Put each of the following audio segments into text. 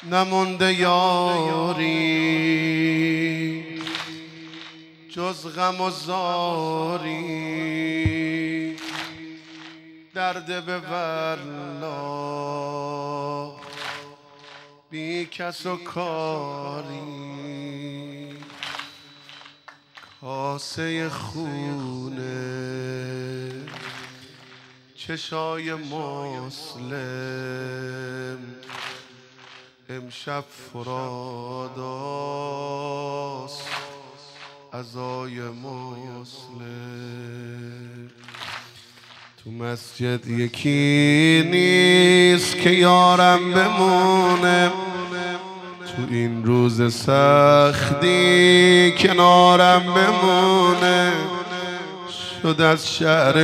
نمونده یاری جز غم و زاری، درد به والله بی کس و کاری. کاسه خونه چشای مسلم، امشب فراداست عزای مسلم. تو مسجد یکی نیست که یارم بمونه، تو این روز سختی کنارم بمونه. شد از شهر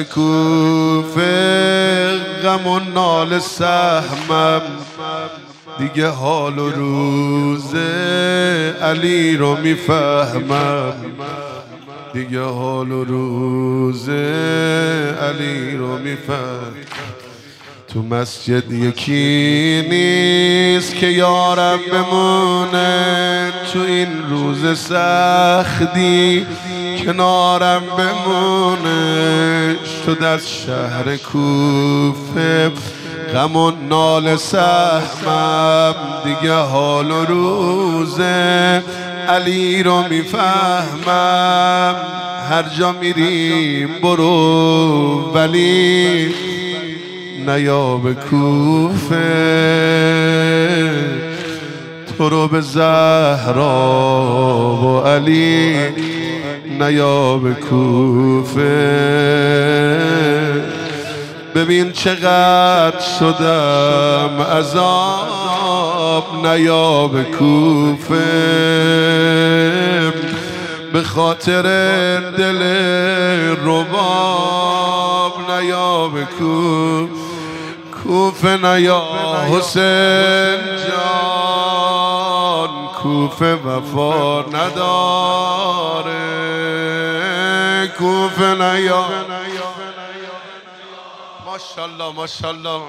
کوفه غم و ناله سهمم، دیگه حال و روز علی رو میفهمم، دیگه حال و روز علی رو میفهم. تو مسجد یکی نیست که یارم بمونه، تو این روز سختی کنارم بمونه. شد از شهر کوفه غم و ناله سهمم، دیگه حال و روز علی رو میفهمم. هر جا میریم برو ولی نیا به کوفه، تو رو به زهرا و علی نیا به کوفه. ببین چقدر شدم عذاب، نیا به کوفه. به خاطر دل رباب نیا به کوفه. نیا حسین جان، کوفه وفا نداره. کوفه نیا. ماشاءالله ماشاءالله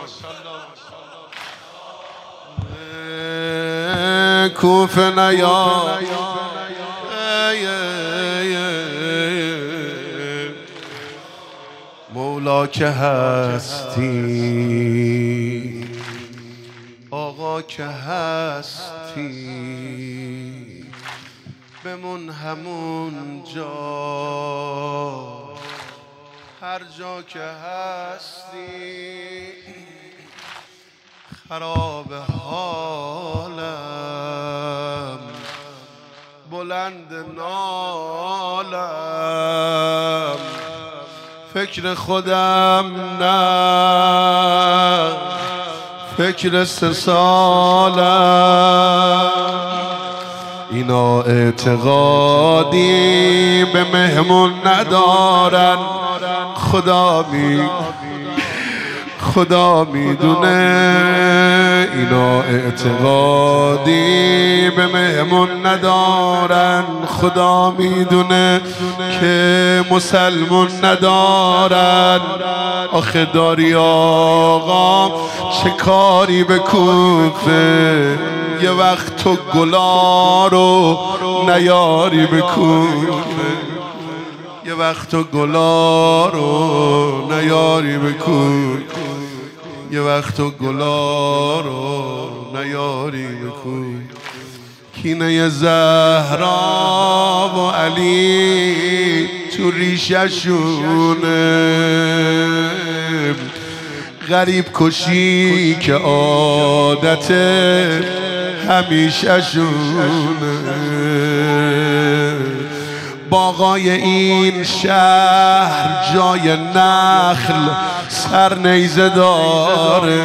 کوفه نیا. مولا که هستی، آقا که هستی، بمون همون جا. هر جا که هستی خراب حالم، بلند نالم. فکر خودم نه، فکر 3 سالم. اینا اعتقادی به مهمون ندارن، خدا میدونه. اینا اعتقادی به مهمون ندارن، خدا میدونه که مسلمون ندارن. آخه داری آقا چه کاری به کوفه، یه وقت تو گلا رو نیاری به کوفه. یه وقت تو گلا رو نیاری به کوفه، یه وقت تو گلا رو نیاری به کوفه. کینه زهرا و علی تو ریششونه، غریب کشی که عادت همیشه شونه. باغای این شهر جای نخل سر نیزه داره،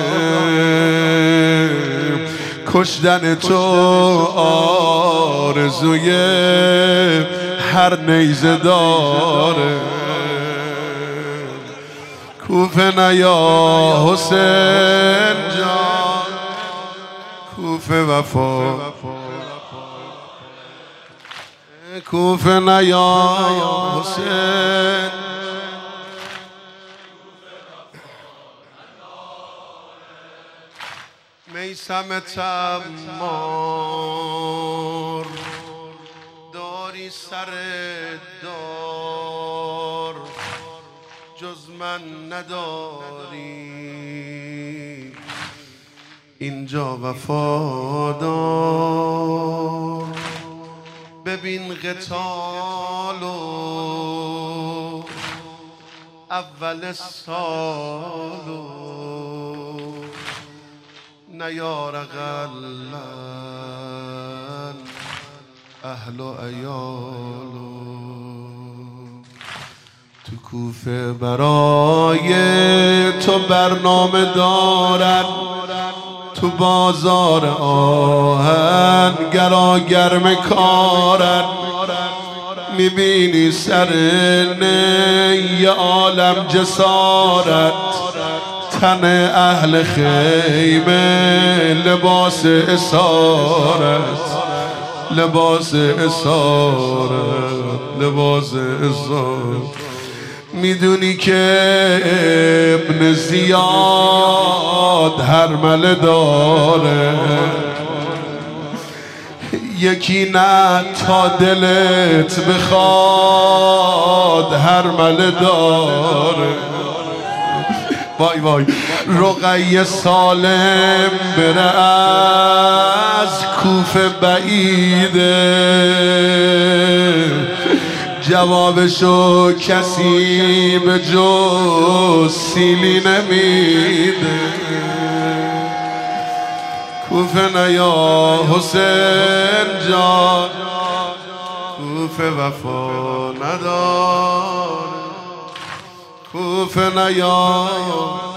کشتن تو آرزوی هر نیزه داره. کوفه نیا حسین جان، کوفه وفا. کوفه نیا حسین، میثم تمار داری سر دار جز من نداری اینجا وفادار ببین قتالو اول سالو نیار غلن اهل و عیالو تو کوفه برای تو برنامه دارن تو بازار آهن گراگرم کارن میبینی سر یه عالم جسارت تن اهل خیمه لباس اسارت لباس اسارت لباس اسارت میدونی که ابن زیاد هرمله داره یکی نه تا دلت بخواد هرمله داره وای وای رقیه سالم بره از کوفه بعیده جوابشو کسی به جز سیلی نمیده کوفه نیا حسین جان کوفه وفا نداره کوفه نیا